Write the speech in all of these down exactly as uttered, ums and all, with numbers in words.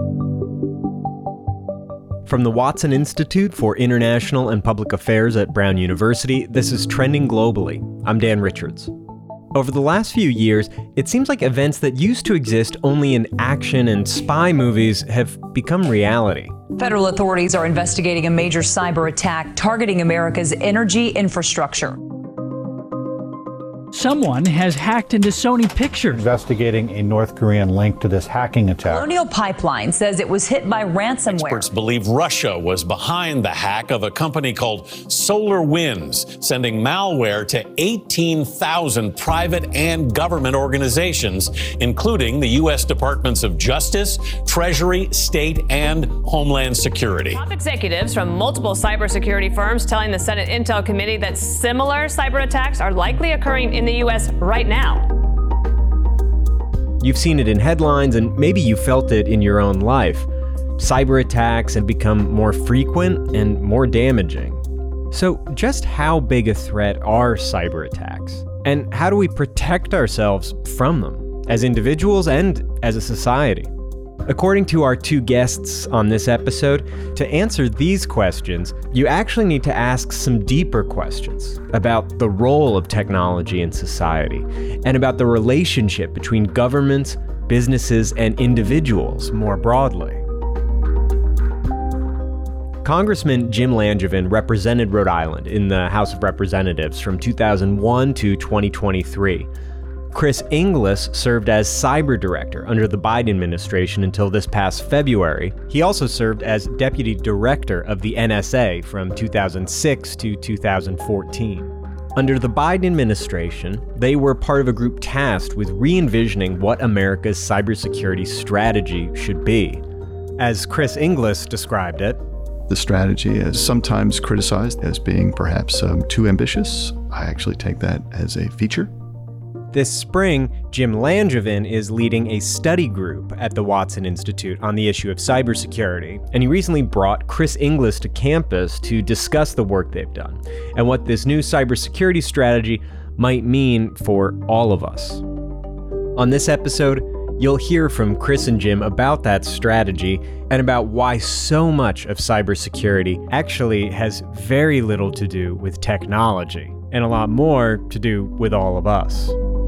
From the Watson Institute for International and Public Affairs at Brown University, this is Trending Globally. I'm Dan Richards. Over the last few years, it seems like events that used to exist only in action and spy movies have become reality. Federal authorities are investigating a major cyber attack targeting America's energy infrastructure. Someone has hacked into Sony Pictures. Investigating a North Korean link to this hacking attack. Colonial Pipeline says it was hit by ransomware. Experts believe Russia was behind the hack of a company called SolarWinds, sending malware to eighteen thousand private and government organizations, including the U S Departments of Justice, Treasury, State, and Homeland Security. Top executives from multiple cybersecurity firms telling the Senate Intel Committee that similar cyber attacks are likely occurring in the U S right now. You've seen it in headlines, and maybe you felt it in your own life. Cyber attacks have become more frequent and more damaging. So just how big a threat are cyber attacks? And how do we protect ourselves from them, as individuals and as a society? According to our two guests on this episode, to answer these questions, you actually need to ask some deeper questions about the role of technology in society and about the relationship between governments, businesses, and individuals more broadly. Congressman Jim Langevin represented Rhode Island in the House of Representatives from two thousand one to twenty twenty-three. Chris Inglis served as cyber director under the Biden administration until this past February. He also served as deputy director of the N S A from two thousand six to two thousand fourteen. Under the Biden administration, they were part of a group tasked with re-envisioning what America's cybersecurity strategy should be. As Chris Inglis described it, the strategy is sometimes criticized as being perhaps um, too ambitious. I actually take that as a feature. This spring, Jim Langevin is leading a study group at the Watson Institute on the issue of cybersecurity, and he recently brought Chris Inglis to campus to discuss the work they've done and what this new cybersecurity strategy might mean for all of us. On this episode, you'll hear from Chris and Jim about that strategy and about why so much of cybersecurity actually has very little to do with technology and a lot more to do with all of us.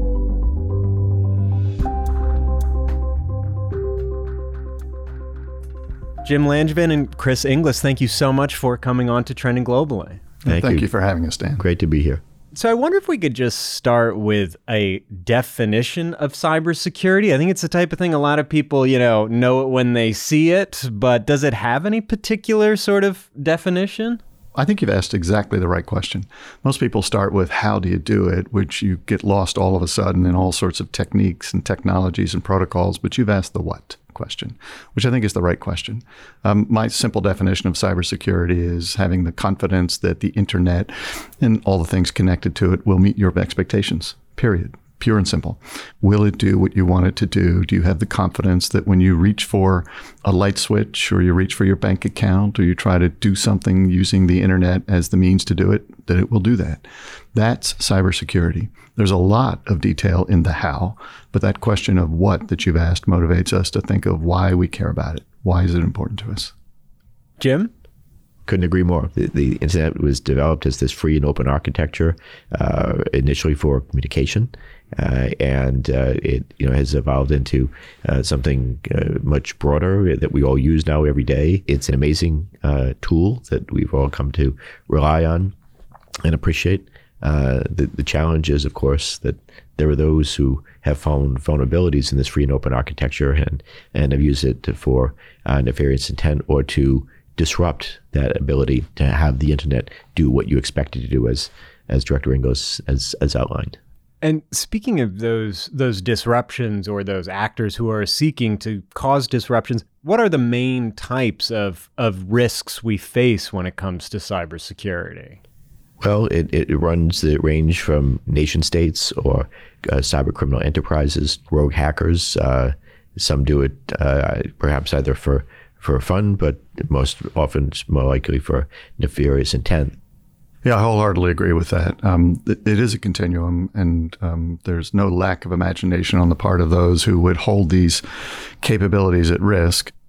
Jim Langevin and Chris Inglis, thank you so much for coming on to Trending Globally. Thank, thank you. you for having us, Dan. Great to be here. So I wonder if we could just start with a definition of cybersecurity. I think it's the type of thing a lot of people, you know, know it when they see it, but does it have any particular sort of definition? I think you've asked exactly the right question. Most people start with how do you do it, which you get lost all of a sudden in all sorts of techniques and technologies and protocols, but you've asked the what question, which I think is the right question. Um, my simple definition of cybersecurity is having the confidence that the internet and all the things connected to it will meet your expectations, period. Pure and simple. Will it do what you want it to do? Do you have the confidence that when you reach for a light switch or you reach for your bank account or you try to do something using the internet as the means to do it, that it will do that? That's cybersecurity. There's a lot of detail in the how, but that question of what that you've asked motivates us to think of why we care about it. Why is it important to us? Jim? Couldn't agree more. The, the internet was developed as this free and open architecture, uh, initially for communication, uh, and uh, it you know has evolved into uh, something uh, much broader that we all use now every day. It's an amazing uh, tool that we've all come to rely on and appreciate. Uh, the, the challenge is, of course, that there are those who have found vulnerabilities in this free and open architecture and, and have used it to, for uh, nefarious intent or to disrupt that ability to have the internet do what you expect it to do, as as Director Inglis has, has outlined. And speaking of those those disruptions or those actors who are seeking to cause disruptions, what are the main types of, of risks we face when it comes to cybersecurity? Well, it, it runs the range from nation states or uh, cyber criminal enterprises, rogue hackers. Uh, some do it uh, perhaps either for, for fun, but most often it's more likely for nefarious intent. Yeah, I wholeheartedly agree with that. Um, it, it is a continuum, and um, there's no lack of imagination on the part of those who would hold these capabilities at risk.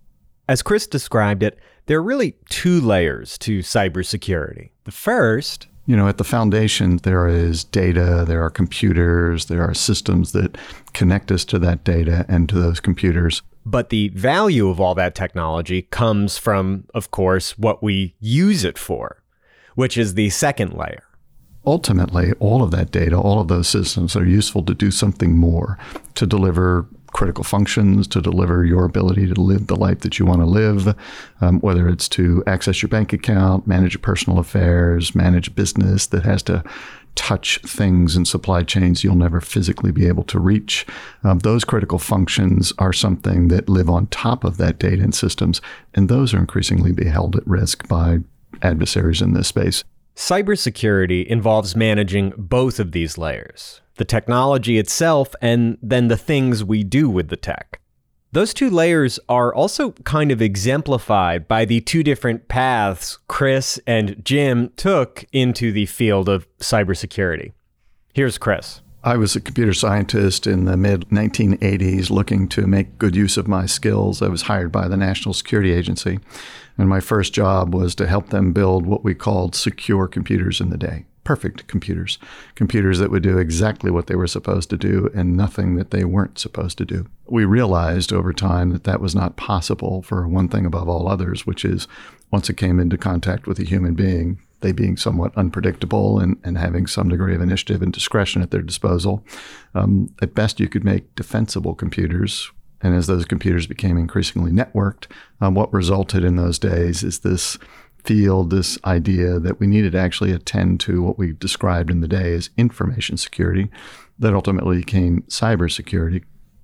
As Chris described it, there are really two layers to cybersecurity. The first... You know, at the foundation, there is data, there are computers, there are systems that connect us to that data and to those computers. But the value of all that technology comes from, of course, what we use it for, which is the second layer. Ultimately, all of that data, all of those systems are useful to do something more, to deliver critical functions, to deliver your ability to live the life that you want to live, um, whether it's to access your bank account, manage your personal affairs, manage a business that has to touch things in supply chains you'll never physically be able to reach. Um, those critical functions are something that live on top of that data and systems, and those are increasingly being held at risk by adversaries in this space. Cybersecurity involves managing both of these layers, the technology itself and then the things we do with the tech. Those two layers are also kind of exemplified by the two different paths Chris and Jim took into the field of cybersecurity. Here's Chris. I was a computer scientist in the mid nineteen eighties looking to make good use of my skills. I was hired by the National Security Agency, and my first job was to help them build what we called secure computers in the day. Perfect computers, computers that would do exactly what they were supposed to do and nothing that they weren't supposed to do. We realized over time that that was not possible for one thing above all others, which is once it came into contact with a human being, they being somewhat unpredictable and, and having some degree of initiative and discretion at their disposal. Um, at best, you could make defensible computers. And as those computers became increasingly networked, um, what resulted in those days is this field, this idea that we needed to actually attend to what we described in the day as information security that ultimately became cybersecurity.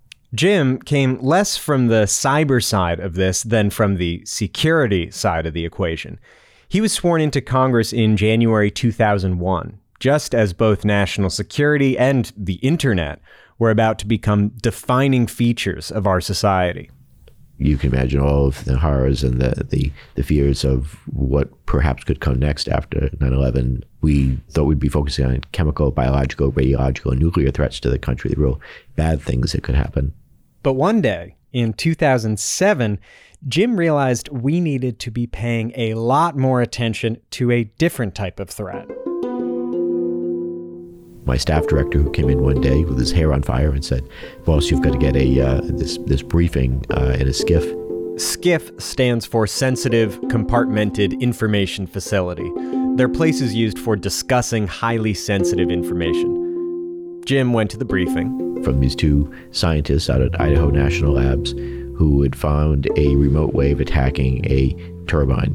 Jim came less from the cyber side of this than from the security side of the equation. He was sworn into Congress in January two thousand one, just as both national security and the internet were about to become defining features of our society. You can imagine all of the horrors and the, the, the fears of what perhaps could come next after nine eleven. We thought we'd be focusing on chemical, biological, radiological, and nuclear threats to the country, the real bad things that could happen. But one day, in two thousand seven, Jim realized we needed to be paying a lot more attention to a different type of threat. My staff director, who came in one day with his hair on fire and said, "Boss, you've got to get a uh, this this briefing uh, in a SCIF." SCIF stands for Sensitive Compartmented Information Facility. They're places used for discussing highly sensitive information. Jim went to the briefing. From these two scientists out at Idaho National Labs who had found a remote way of attacking a turbine.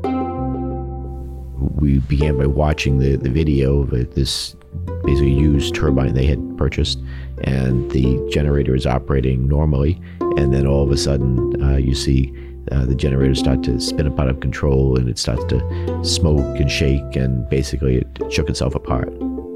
We began by watching the, the video of this basically used turbine they had purchased, and the generator is operating normally, and then all of a sudden uh, you see uh, the generator start to spin up out of control, and it starts to smoke and shake, and basically it shook itself apart.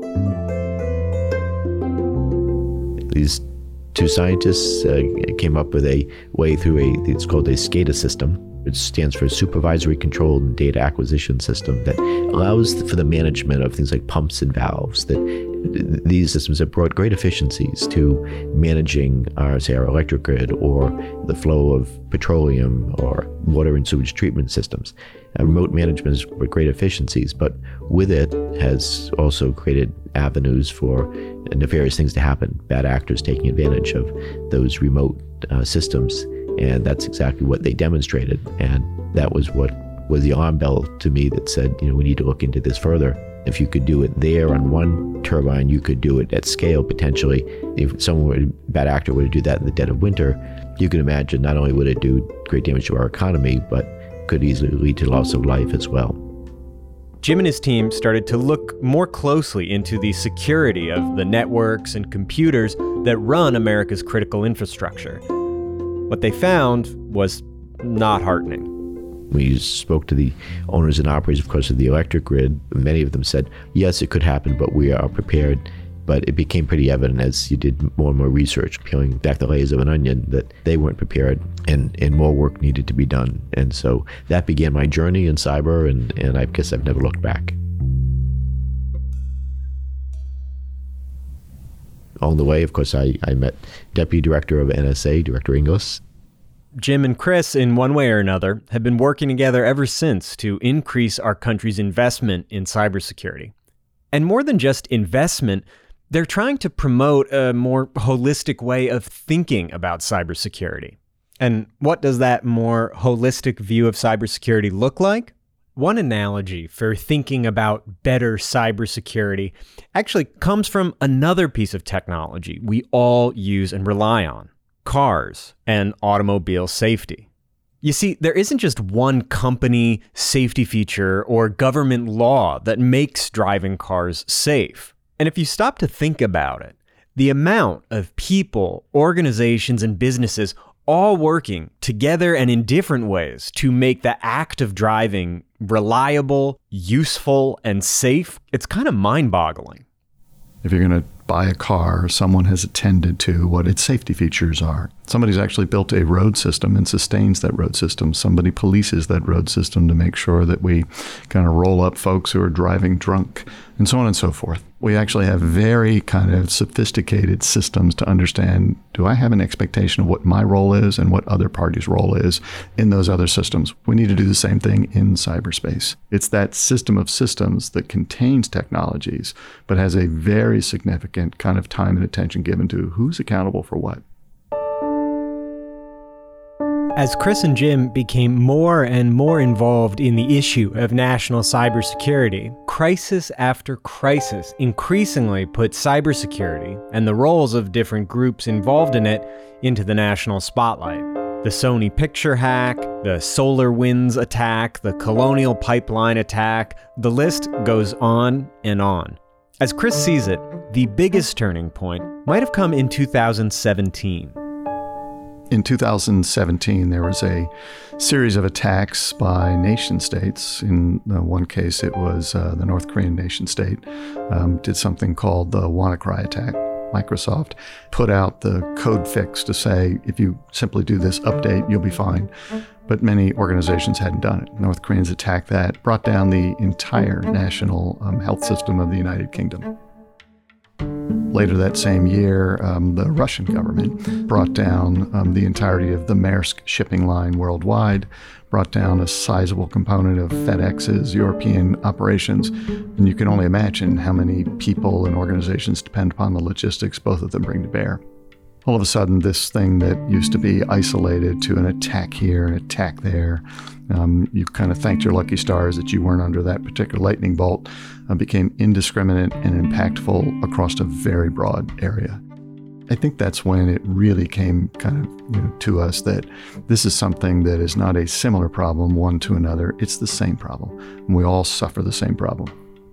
These two scientists uh, came up with a way through a, it's called a SCADA system. It stands for Supervisory Control and Data Acquisition System, that allows for the management of things like pumps and valves. That these systems have brought great efficiencies to managing our, say, our electric grid, or the flow of petroleum or water and sewage treatment systems. Uh, remote management has brought great efficiencies, but with it has also created avenues for nefarious things to happen, bad actors taking advantage of those remote uh, systems. And that's exactly what they demonstrated. And that was what was the alarm bell to me that said, you know, we need to look into this further. If you could do it there on one turbine, you could do it at scale potentially. If someone, were, a bad actor were to do that in the dead of winter, you can imagine not only would it do great damage to our economy, but could easily lead to loss of life as well. Jim and his team started to look more closely into the security of the networks and computers that run America's critical infrastructure. What they found was not heartening. We spoke to the owners and operators, of course, of the electric grid. Many of them said, yes, it could happen, but we are prepared. But it became pretty evident as you did more and more research, peeling back the layers of an onion, that they weren't prepared, and, and more work needed to be done. And so that began my journey in cyber, and, and I guess I've never looked back. Along the way, of course, I, I met Deputy Director of N S A, Director Inglis. Jim and Chris, in one way or another, have been working together ever since to increase our country's investment in cybersecurity. And more than just investment, they're trying to promote a more holistic way of thinking about cybersecurity. And what does that more holistic view of cybersecurity look like? One analogy for thinking about better cybersecurity actually comes from another piece of technology we all use and rely on: cars and automobile safety. You see, there isn't just one company, safety feature, or government law that makes driving cars safe. And if you stop to think about it, the amount of people, organizations, and businesses all working together and in different ways to make the act of driving reliable, useful, and safe, it's kind of mind-boggling. If you're going to buy a car, someone has attended to what its safety features are. Somebody's actually built a road system and sustains that road system. Somebody polices that road system to make sure that we kind of roll up folks who are driving drunk, and so on and so forth. We actually have very kind of sophisticated systems to understand, do I have an expectation of what my role is and what other parties' role is in those other systems? We need to do the same thing in cyberspace. It's that system of systems that contains technologies, but has a very significant kind of time and attention given to who's accountable for what. As Chris and Jim became more and more involved in the issue of national cybersecurity, crisis after crisis increasingly put cybersecurity and the roles of different groups involved in it into the national spotlight. The Sony picture hack, the SolarWinds attack, the Colonial Pipeline attack, the list goes on and on. As Chris sees it, the biggest turning point might have come in two thousand seventeen. In two thousand seventeen, there was a series of attacks by nation states. In uh, one case, it was uh, the North Korean nation state um, did something called the WannaCry attack. Microsoft put out the code fix to say, if you simply do this update, you'll be fine. But many organizations hadn't done it. North Koreans attacked that, brought down the entire national um, health system of the United Kingdom. Later that same year, um, the Russian government brought down um, the entirety of the Maersk shipping line worldwide, brought down a sizable component of FedEx's European operations. And you can only imagine how many people and organizations depend upon the logistics both of them bring to bear. All of a sudden, this thing that used to be isolated to an attack here, an attack there, um, you kind of thanked your lucky stars that you weren't under that particular lightning bolt, uh, became indiscriminate and impactful across a very broad area. I think that's when it really came kind of you know, to us that this is something that is not a similar problem one to another. It's the same problem, and we all suffer the same problem.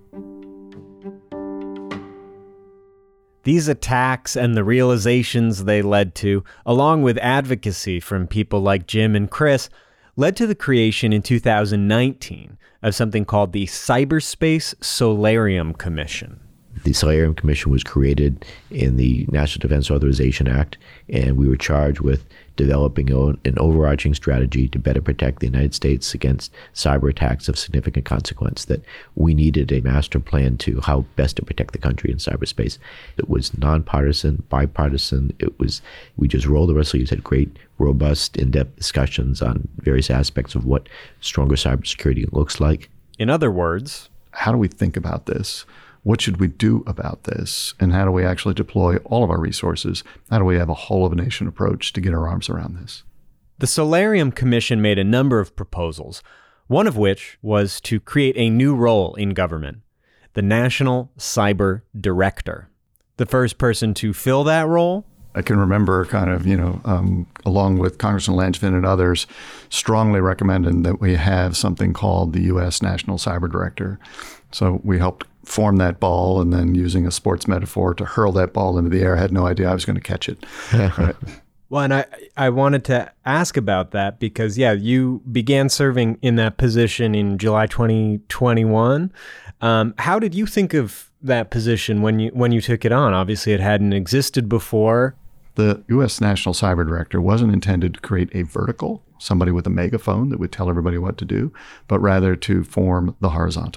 These attacks and the realizations they led to, along with advocacy from people like Jim and Chris, led to the creation in two thousand nineteen of something called the Cyberspace Solarium Commission. The Solarium Commission was created in the National Defense Authorization Act, and we were charged with developing an overarching strategy to better protect the United States against cyber attacks of significant consequence, that we needed a master plan to how best to protect the country in cyberspace. It was nonpartisan, bipartisan. It was, we just rolled our sleeves, had great, robust, in-depth discussions on various aspects of what stronger cybersecurity looks like. In other words, how do we think about this? What should we do about this? And how do we actually deploy all of our resources? How do we have a whole-of-a-nation approach to get our arms around this? The Solarium Commission made a number of proposals, one of which was to create a new role in government, the National Cyber Director. The first person to fill that role? I can remember kind of, you know, um, along with Congressman Langevin and others, strongly recommending that we have something called the U S National Cyber Director. So we helped form that ball, and then using a sports metaphor to hurl that ball into the air. I had no idea I was going to catch it. Right. Well, and I, I wanted to ask about that because, yeah, you began serving in that position in July twenty twenty-one. Um, how did you think of that position when you when you took it on? Obviously, it hadn't existed before. The U S National Cyber Director wasn't intended to create a vertical, somebody with a megaphone that would tell everybody what to do, but rather to form the horizontal.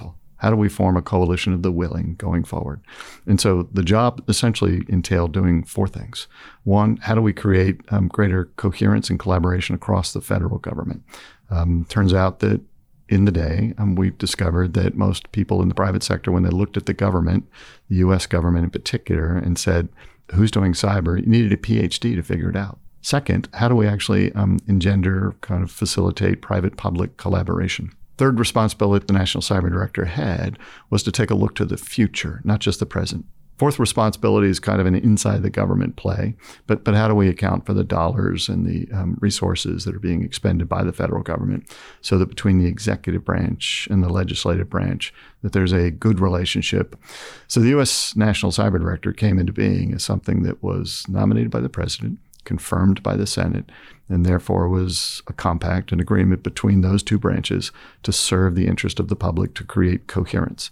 How do we form a coalition of the willing going forward? And so the job essentially entailed doing four things. One, how do we create um, greater coherence and collaboration across the federal government? Um, turns out that in the day, um, we've discovered that most people in the private sector, when they looked at the government, the U S government in particular, and said, who's doing cyber, you needed a P H D to figure it out. Second, how do we actually um, engender, kind of facilitate private-public collaboration? Third responsibility the National Cyber Director had was to take a look to the future, not just the present. Fourth responsibility is kind of an inside the government play, but but how do we account for the dollars and the um, resources that are being expended by the federal government so that between the executive branch and the legislative branch that there's a good relationship. So the U S National Cyber Director came into being as something that was nominated by the president, confirmed by the Senate, and therefore was a compact, an agreement between those two branches to serve the interest of the public to create coherence.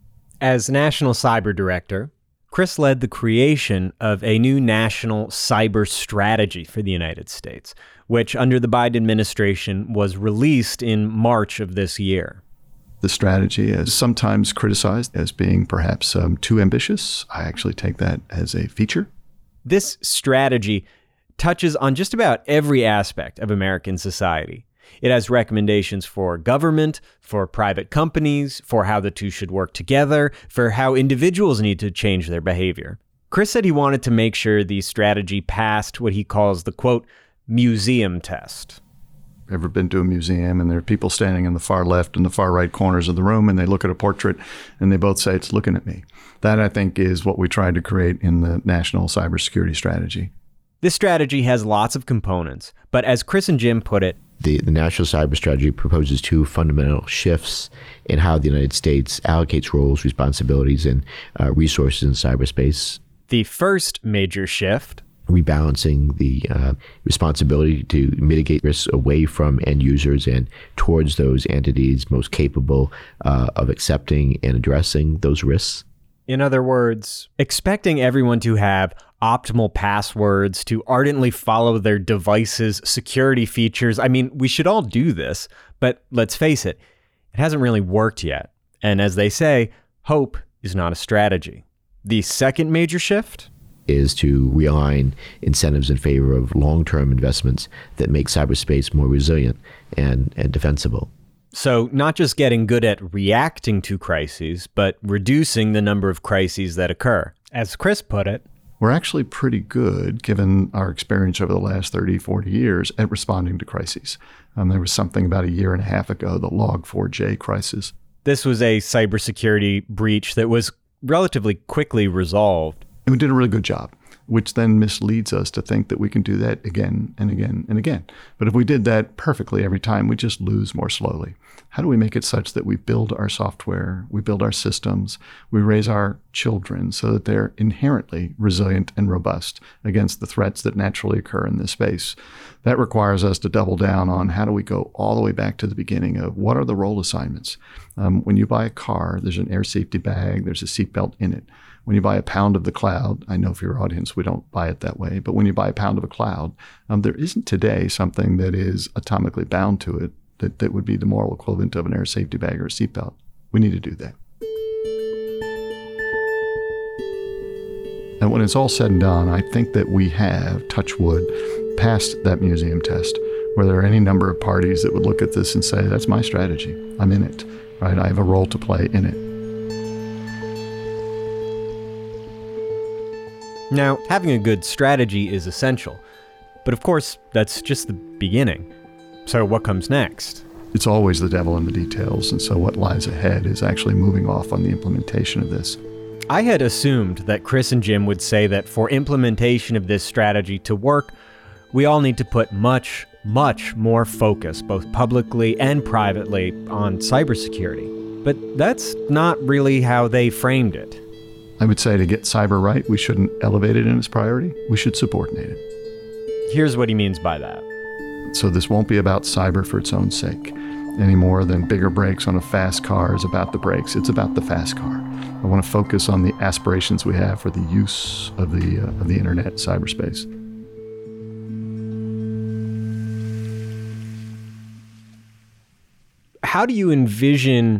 As National Cyber Director, Chris led the creation of a new national cyber strategy for the United States, which under the Biden administration was released in March of this year. The strategy is sometimes criticized as being perhaps um, too ambitious. I actually take that as a feature. This strategy touches on just about every aspect of American society. It has recommendations for government, for private companies, for how the two should work together, for how individuals need to change their behavior. Chris said he wanted to make sure the strategy passed what he calls the, quote, museum test. Ever been to a museum and there are people standing in the far left and the far right corners of the room and they look at a portrait and they both say, it's looking at me. That, I think, is what we tried to create in the National Cybersecurity Strategy. This strategy has lots of components, but as Chris and Jim put it, The, the National Cyber Strategy proposes two fundamental shifts in how the United States allocates roles, responsibilities, and uh, resources in cyberspace. The first major shift, rebalancing the uh, responsibility to mitigate risks away from end users and towards those entities most capable uh, of accepting and addressing those risks. In other words, expecting everyone to have optimal passwords, to ardently follow their device's security features. I mean, we should all do this, but let's face it, it hasn't really worked yet. And as they say, hope is not a strategy. The second major shift is to realign incentives in favor of long-term investments that make cyberspace more resilient and, and defensible. So not just getting good at reacting to crises, but reducing the number of crises that occur. As Chris put it, we're actually pretty good, given our experience over the last thirty, forty years, at responding to crises. Um, there was something about a year and a half ago, the log four j crisis. This was a cybersecurity breach that was relatively quickly resolved. And we did a really good job, which then misleads us to think that we can do that again and again and again. But if we did that perfectly every time, we just lose more slowly. How do we make it such that we build our software, we build our systems, we raise our children so that they're inherently resilient and robust against the threats that naturally occur in this space? That requires us to double down on how do we go all the way back to the beginning of what are the role assignments. Um, when you buy a car, there's an air safety bag, there's a seatbelt in it. When you buy a pound of the cloud, I know for your audience we don't buy it that way, but when you buy a pound of a cloud, um, there isn't today something that is atomically bound to it that, that would be the moral equivalent of an air safety bag or a seatbelt. We need to do that. And when it's all said and done, I think that we have, touch wood, passed that museum test, where there are any number of parties that would look at this and say, that's my strategy. I'm in it, right? I have a role to play in it. Now, having a good strategy is essential, but of course, that's just the beginning. So what comes next? It's always the devil in the details, and so what lies ahead is actually moving off on the implementation of this. I had assumed that Chris and Jim would say that for implementation of this strategy to work, we all need to put much, much more focus, both publicly and privately, on cybersecurity. But that's not really how they framed it. I would say to get cyber right, we shouldn't elevate it in its priority. We should subordinate it. Here's what he means by that. So this won't be about cyber for its own sake, any more than bigger brakes on a fast car is about the brakes. It's about the fast car. I want to focus on the aspirations we have for the use of the uh, of the internet, cyberspace. How do you envision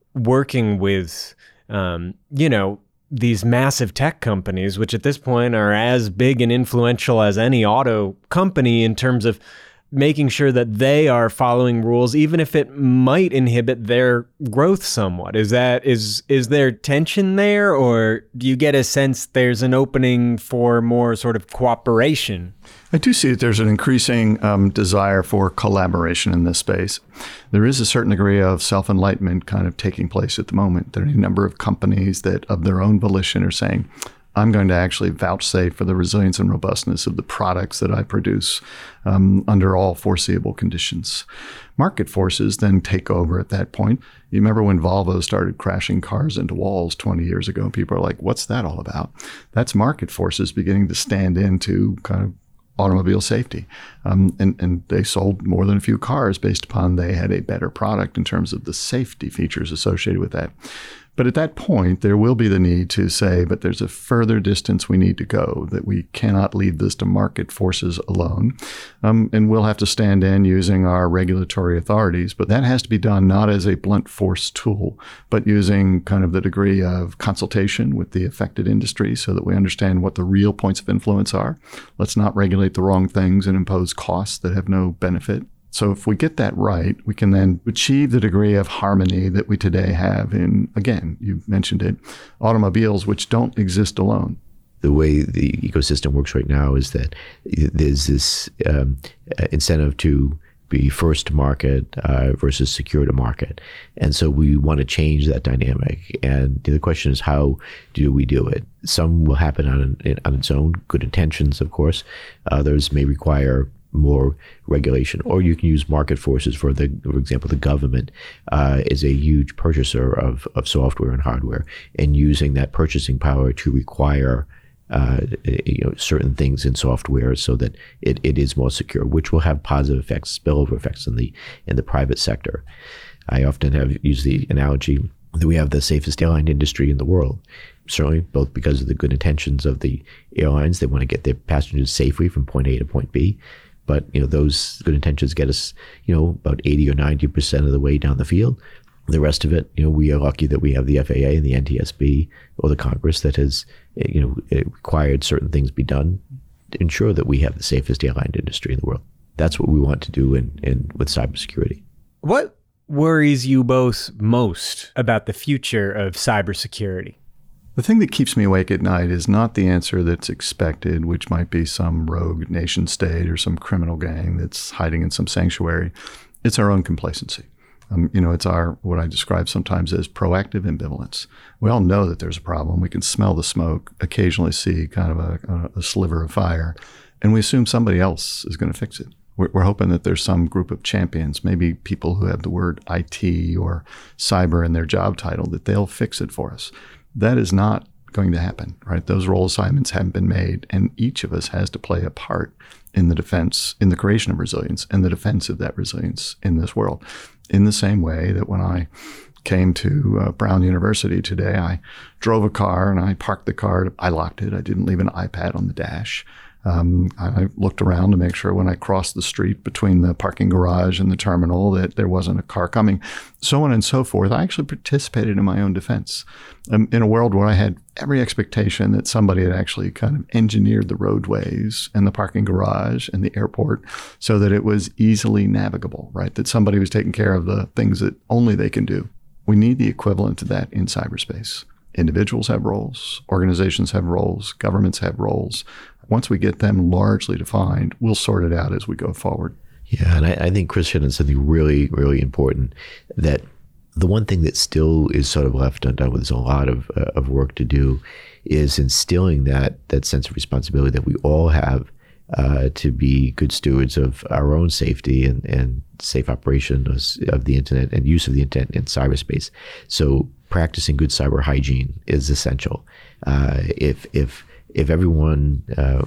working with, um, you know, these massive tech companies, which at this point are as big and influential as any auto company in terms of making sure that they are following rules, even if it might inhibit their growth somewhat? Is that is is there tension there, or do you get a sense there's an opening for more sort of cooperation? I do see that there's an increasing um, desire for collaboration in this space. There is a certain degree of self-enlightenment kind of taking place at the moment. There are a number of companies that, of their own volition, are saying, I'm going to actually vouchsafe for the resilience and robustness of the products that I produce um, under all foreseeable conditions. Market forces then take over at that point. You remember when Volvo started crashing cars into walls twenty years ago? People are like, what's that all about? That's market forces beginning to stand into kind of automobile safety. Um, and, and they sold more than a few cars based upon they had a better product in terms of the safety features associated with that. But at that point, there will be the need to say, but there's a further distance we need to go, that we cannot leave this to market forces alone. Um, and we'll have to stand in using our regulatory authorities. But that has to be done not as a blunt force tool, but using kind of the degree of consultation with the affected industry so that we understand what the real points of influence are. Let's not regulate the wrong things and impose costs that have no benefit. So if we get that right, we can then achieve the degree of harmony that we today have in, again, you mentioned it, automobiles which don't exist alone. The way the ecosystem works right now is that there's this um, incentive to be first to market uh, versus secure to market. And so we want to change that dynamic. And the question is, how do we do it? Some will happen on, on its own, good intentions, of course. Others may require more regulation, or you can use market forces. For the, for example, the government uh, is a huge purchaser of, of software and hardware, and using that purchasing power to require uh, you know, certain things in software so that it, it is more secure, which will have positive effects, spillover effects in the in the private sector. I often have used the analogy that we have the safest airline industry in the world. Certainly, both because of the good intentions of the airlines, they want to get their passengers safely from point A to point B. But you know, those good intentions get us, you know, about eighty or ninety percent of the way down the field. The rest of it, you know, we are lucky that we have the F A A and the N T S B or the Congress that has, you know, required certain things be done to ensure that we have the safest airline industry in the world. That's what we want to do in, in with cybersecurity. What worries you both most about the future of cybersecurity? The thing that keeps me awake at night is not the answer that's expected, which might be some rogue nation state or some criminal gang that's hiding in some sanctuary. It's our own complacency. Um, you know, it's our, what I describe sometimes as proactive ambivalence. We all know that there's a problem. We can smell the smoke, occasionally see kind of a, a sliver of fire, and we assume somebody else is going to fix it. We're, we're hoping that there's some group of champions, maybe people who have the word I T or cyber in their job title, that they'll fix it for us. That is not going to happen, right? Those role assignments haven't been made, and each of us has to play a part in the defense, in the creation of resilience and the defense of that resilience in this world. In the same way that when I came to uh, Brown University today, I drove a car and I parked the car, I locked it, I didn't leave an iPad on the dash. Um, I looked around to make sure when I crossed the street between the parking garage and the terminal that there wasn't a car coming, so on and so forth. I actually participated in my own defense um, in a world where I had every expectation that somebody had actually kind of engineered the roadways and the parking garage and the airport so that it was easily navigable, right? That somebody was taking care of the things that only they can do. We need the equivalent to that in cyberspace. Individuals have roles, organizations have roles, governments have roles. Once we get them largely defined, we'll sort it out as we go forward. Yeah, and I, I think Chris hit on something really, really important, that the one thing that still is sort of left undone, with there's a lot of uh, of work to do, is instilling that that sense of responsibility that we all have uh, to be good stewards of our own safety and, and safe operation of, of the internet and use of the internet in cyberspace. So practicing good cyber hygiene is essential. Uh, if if If everyone uh,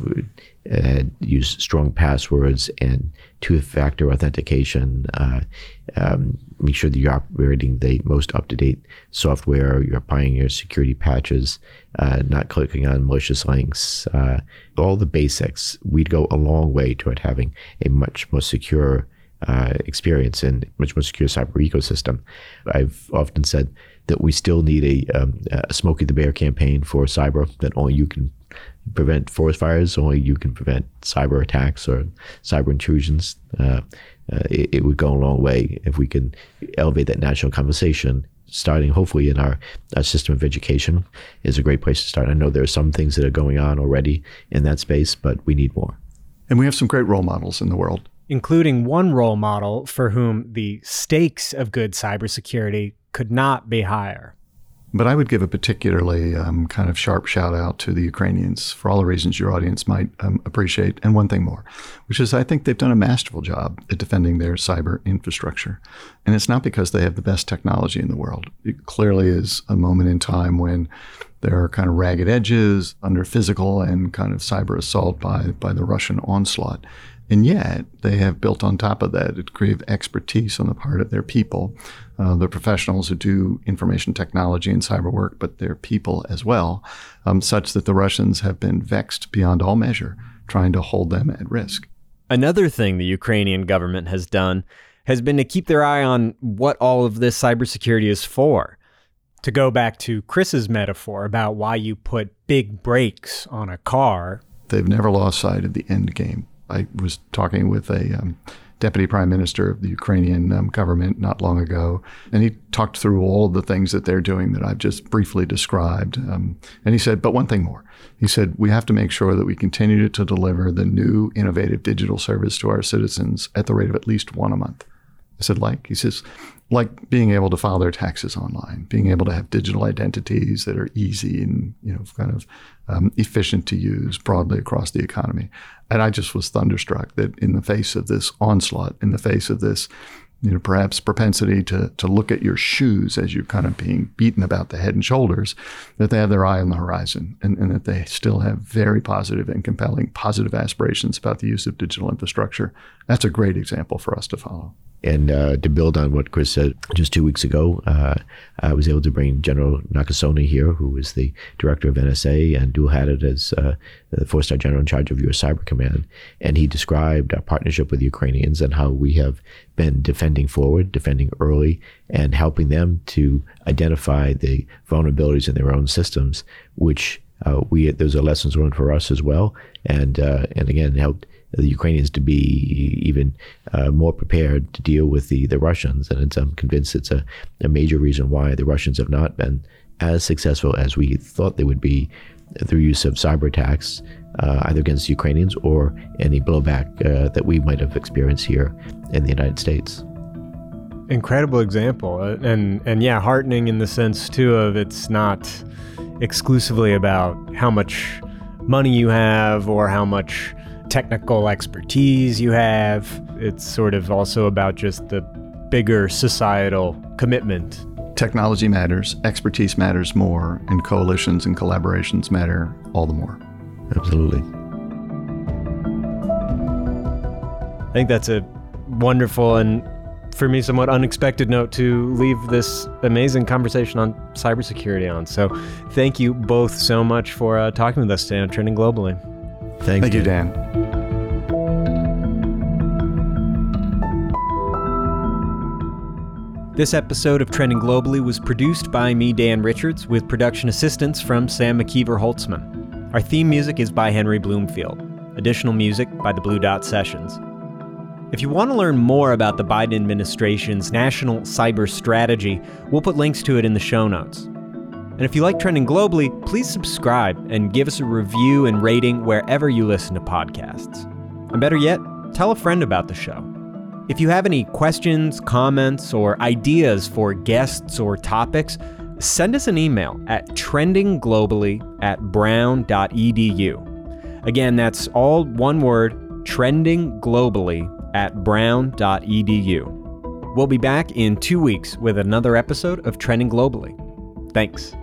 had used strong passwords and two-factor authentication, uh, um, make sure that you're operating the most up-to-date software, you're applying your security patches, uh, not clicking on malicious links, uh, all the basics, we'd go a long way toward having a much more secure uh, experience in much more secure cyber ecosystem. I've often said that we still need a, um, a Smokey the Bear campaign for cyber, that only you can prevent forest fires, only you can prevent cyber attacks or cyber intrusions. Uh, uh, it, it would go a long way if we can elevate that national conversation, starting hopefully in our, our system of education is a great place to start. I know there are some things that are going on already in that space, but we need more. And we have some great role models in the world, including one role model for whom the stakes of good cybersecurity could not be higher. But I would give a particularly um, kind of sharp shout out to the Ukrainians for all the reasons your audience might um, appreciate. And one thing more, which is I think they've done a masterful job at defending their cyber infrastructure. And it's not because they have the best technology in the world. It clearly is a moment in time when there are kind of ragged edges under physical and kind of cyber assault by, by the Russian onslaught. And yet they have built on top of that a degree of expertise on the part of their people, uh, the professionals who do information technology and cyber work, but their people as well, um, such that the Russians have been vexed beyond all measure, trying to hold them at risk. Another thing the Ukrainian government has done has been to keep their eye on what all of this cybersecurity is for. To go back to Chris's metaphor about why you put big brakes on a car, they've never lost sight of the end game. I was talking with a um, deputy prime minister of the Ukrainian um, government not long ago, and he talked through all of the things that they're doing that I've just briefly described. Um, and he said, but one thing more. He said, we have to make sure that we continue to deliver the new innovative digital service to our citizens at the rate of at least one a month. I said, like? He says, like being able to file their taxes online, being able to have digital identities that are easy and, you know, kind of um, efficient to use broadly across the economy. And I just was thunderstruck that in the face of this onslaught, in the face of this, you know, perhaps propensity to to look at your shoes as you're kind of being beaten about the head and shoulders, that they have their eye on the horizon and, and that they still have very positive and compelling positive aspirations about the use of digital infrastructure. That's a great example for us to follow. And uh, to build on what Chris said just two weeks ago, uh, I was able to bring General Nakasone here, who is the director of N S A and dual-hatted as uh, the four-star general in charge of U S Cyber Command. And he described our partnership with the Ukrainians and how we have been defending forward, defending early, and helping them to identify the vulnerabilities in their own systems, which uh, we those are lessons learned for us as well. And uh, and again, helped the Ukrainians to be even uh, more prepared to deal with the, the Russians. And it's, I'm convinced it's a, a major reason why the Russians have not been as successful as we thought they would be through use of cyber attacks, uh, either against Ukrainians or any blowback uh, that we might have experienced here in the United States. Incredible example. And, and yeah, heartening in the sense, too, of it's not exclusively about how much money you have or how much technical expertise you have. It's sort of also about just the bigger societal commitment. Technology matters, expertise matters more, and coalitions and collaborations matter all the more. Absolutely. I think that's a wonderful and, for me, somewhat unexpected note to leave this amazing conversation on cybersecurity on. So thank you both so much for uh, talking with us today on Trending Globally. Thanks, Thank you, Dan. This episode of Trending Globally was produced by me, Dan Richards, with production assistance from Sam McKeever-Holtzman. Our theme music is by Henry Bloomfield. Additional music by the Blue Dot Sessions. If you want to learn more about the Biden administration's national cyber strategy, we'll put links to it in the show notes. And if you like Trending Globally, please subscribe and give us a review and rating wherever you listen to podcasts. And better yet, tell a friend about the show. If you have any questions, comments, or ideas for guests or topics, send us an email at trendingglobally at brown dot e d u. Again, that's all one word, trendingglobally at brown dot e d u. We'll be back in two weeks with another episode of Trending Globally. Thanks.